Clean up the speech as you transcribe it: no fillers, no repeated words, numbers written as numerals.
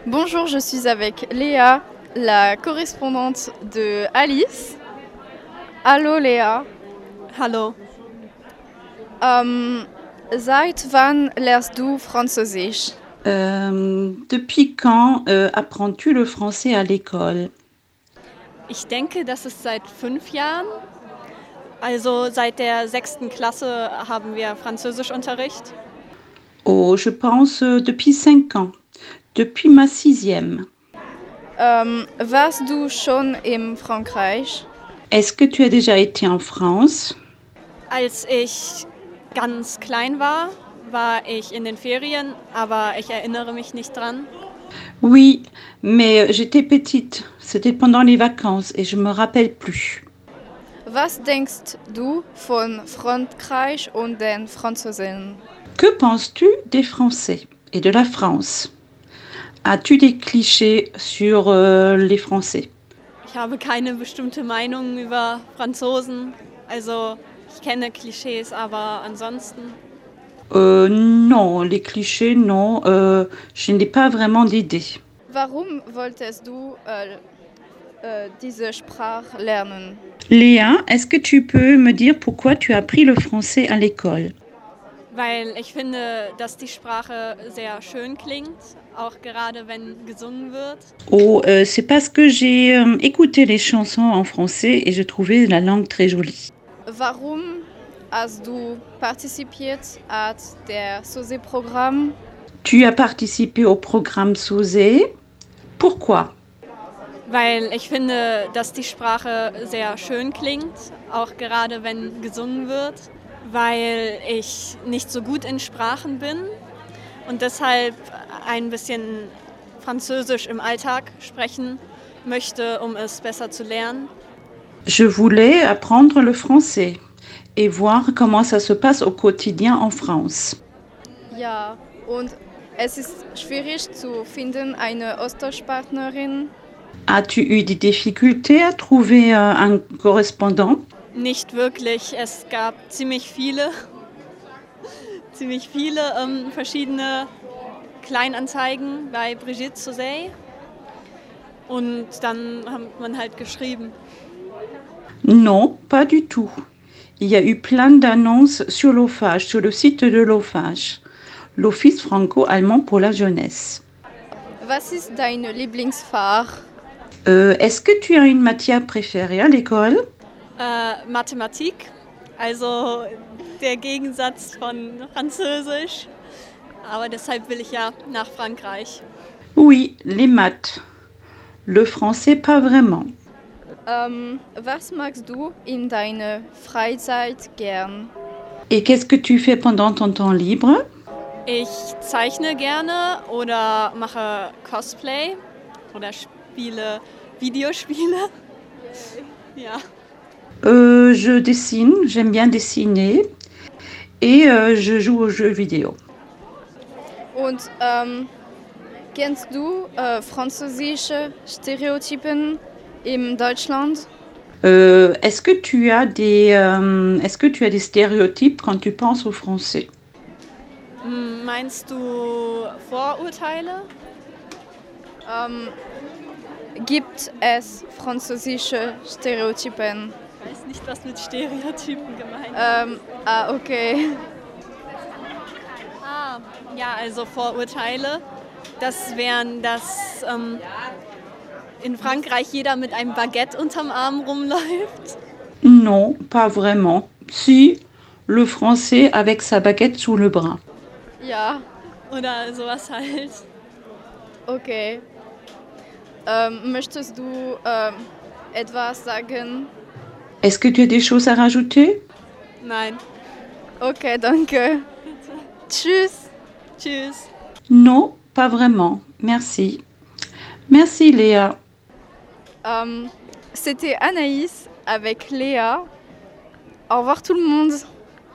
Bonjour, je suis avec Léa, la correspondante de Alice. Hallo Léa. Hallo. Seit wann lernst du Französisch? Depuis quand apprends-tu le français à l'école? Ich denke, das ist seit 5 Jahren. Also seit der 6. Klasse haben wir Französischunterricht. Oh, je pense depuis 5 ans, depuis ma 6e. Warst du schon in Frankreich? Est-ce que tu as déjà été en France? Als ich ganz klein war, war ich in den Ferien, aber ich erinnere mich nicht dran. Oui, mais j'étais petite. C'était pendant les vacances et je me rappelle plus. Was denkst du von Frankreich und den Franzosen? Que penses-tu des Français et de la France? As-tu des clichés sur les Français? Ich habe keine bestimmte Meinung über Franzosen. Also ich kenne Klischees, aber ansonsten. Non, les clichés, non. Je n'ai pas vraiment d'idée. Warum wolltest du diese Sprache lernen? Léa, est-ce que tu peux me dire pourquoi tu as appris le français à l'école? Weil ich finde, dass die Sprache sehr schön klingt, auch gerade wenn gesungen wird. Oh, c'est parce que j'ai écouté les chansons en français et je trouvais la langue très jolie. Warum hast du partizipiert an der SOSE-Programm? Tu as participé au programme SOSE. Pourquoi? Weil ich finde, dass die Sprache sehr schön klingt, auch gerade wenn gesungen wird. Weil ich nicht so gut in Sprachen bin und deshalb ein bisschen Französisch im Alltag sprechen möchte, um es besser zu lernen. Je voulais apprendre le français et voir comment ça se passe au quotidien en France. Ja, und es ist schwierig zu finden, eine Austauschpartnerin. As-tu eu des difficultés à trouver un correspondant? Nicht wirklich. Es gab ziemlich viele verschiedene Kleinanzeigen bei Brigitte Sozeille. Und dann hat man halt geschrieben. Non, pas du tout. Il y a eu plein d'annonces sur l'OFAGE, sur le site de l'OFAGE, l'Office franco-allemand pour la jeunesse. Was ist dein Lieblingsfach? Est-ce que tu as une matière préférée à l'école? Mathematik, also der Gegensatz von Französisch. Aber deshalb will ich ja nach Frankreich. Oui, les maths. Le français, pas vraiment. Was magst du in deiner Freizeit gern? Et qu'est-ce que tu fais pendant ton temps libre? Ich zeichne gerne oder mache Cosplay oder spiele Videospiele. Ja. Je dessine, j'aime bien dessiner et je joue aux jeux vidéo. Und kennst du französische Stereotypen in Deutschland? Est-ce que tu as des stéréotypes quand tu penses aux Français? Meinst du Vorurteile? Gibt es französische Stereotypen? Ich weiß nicht, was mit Stereotypen gemeint ist. Okay. Ja, also Vorurteile. Das wären, dass in Frankreich jeder mit einem Baguette unterm Arm rumläuft. Non, pas vraiment. Si, le français avec sa baguette sous le bras. Ja. Oder sowas halt. Okay. Möchtest du etwas sagen? Est-ce que tu as des choses à rajouter? Nein. Okay, danke. Tschüss. Tschüss. Non, pas vraiment. Merci. Merci Léa. C'était Anaïs avec Léa. Au revoir tout le monde.